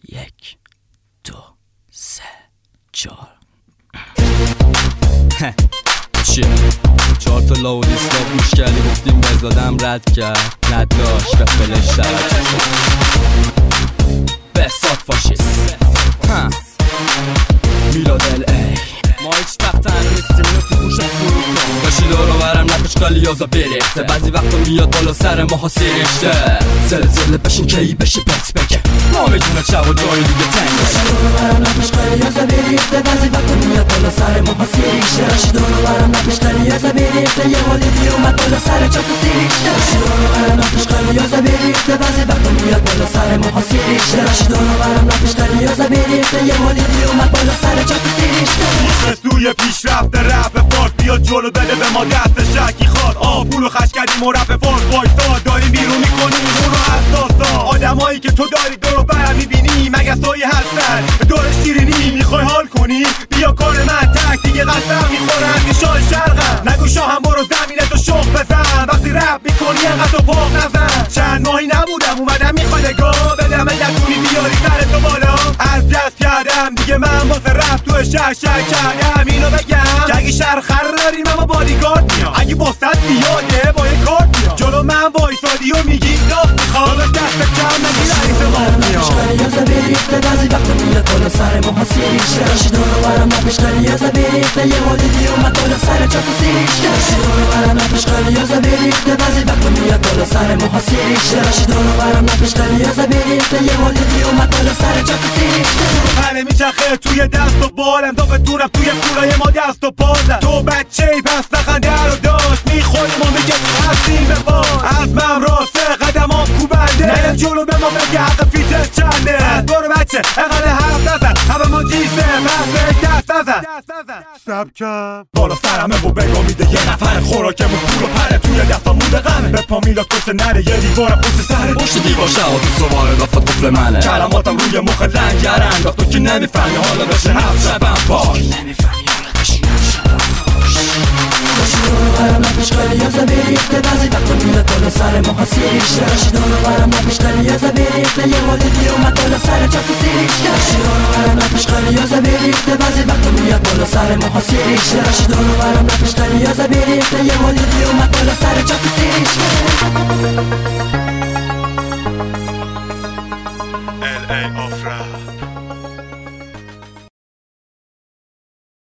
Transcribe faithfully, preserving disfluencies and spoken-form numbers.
یک دو سه چهار چیه؟ چهار تا لاود اسلاف گوش کردی گفتیم بزادم رد کرد نداشت و فلش شرد بسات فاشیست میلاد ال ای ما هیچ وقت تنها نیستیم تو گوشت فرو کن باشی دورو برم نپش قلیازا بریخته بعضی وقتا میاد بالا سر ماها سیریخته زلزله بشین کی بشه پت بگه ما میدونه چه و جای دیگه تنگ باشی دورو برم نپش قلیازا بریخته بعضی وقتا میاد بالا سر ماها سیریخته باشی دورو برم نپش قلیازا بریخته یه والیدی اومد بالا سر چاک سیریخته باشی دورو برم نپش قلیازا بریخته بعضی وقتا میاد بالا سر ماها سیریخته باشی دورو برم نپش قلیازا بریخته یه والیدی اومد بالا سر چاک سیریخته سوی پیشرفت رپ فارس بیاد جلو بده به ما دست شکی خواد آپولو خش کردیم و رپ فارس وایسا داریم بیرون میکنیم اونو از داستان آدمایی که تو داری دورو برم میبینی مگه سایی هستن دور شیرینی میخوای حال کنی بیا کار من تک دیگه قسم میخورم که شاه شرقم نگو شاهم برو زمینه تو شخ بزن وقتی رپ میکنی انقدر تو پاق نزن چند ماهی نبودم اومدم میخوای نگاه بدم نتونی بیاری سر تو بالا از دست کردم دیگه من واسه رپ تو شک شک کردم اینو بگم که اگه شهر خراریم اما بادیگارد میام اگه باستت بیاده با یه کارت میام جلو من وایسادی و میگی لاف میخوام دست کم نگی رئیس مافیا قلیازا بریخته بعضی وقتا میاد بالا سر ماها سیریخته باشی دورو برم نپش قلیازا بریخته یه والیدی اومد بالا سر چاک سیریخته باشی دورو برم نپش قلیازا بریخته بعضی وقتا میاد بالا سر ماها سیریخته باشی دورو برم نپش قلیازا بریخته یه والیدی اومد بالا سر چاک سیریخته همه میچخه توی دست و بالم دو بتونم توی پولای ما دست و پازم تو بچه ای پس نخنده رو داشت میخوریم و میگه هستیم به باز از من راسته قدمام کوبنده نیم جلو به ما بگه حق فیتت چنده از برو بچه اقل حرف نزن همه ما جیسته پس به دست نزن سبکم بالا سرمه و بگا میده یه نفر خوراکمون پول و پره توی دستا مونده غمه به پا میلاد کشته نره یه دیوارم پشت سره پشت دیوار شوا تو سواره وفات قفل منه کلماتم روی مخ لنگره انداخت تو که نمیفهمی حالا بشه هفت شبم باش نمیفهمی حالا بشین هفت باشی دورو برم نپش قلیازا بریخته بعضی وقتا میاد بالا سر ماها سیریخته باشی دورو برم نپش قلیازا بریخته یه والیدی اومد بالا سر چاک سیریخته باشی دورو برم نپش قلیازا بریخته بعضی وقتا میاد بالا سر ماها سیریخته باشی دورو برم نپش قلیازا بریخته یه والیدی اومد بالا سر چاک سیریخته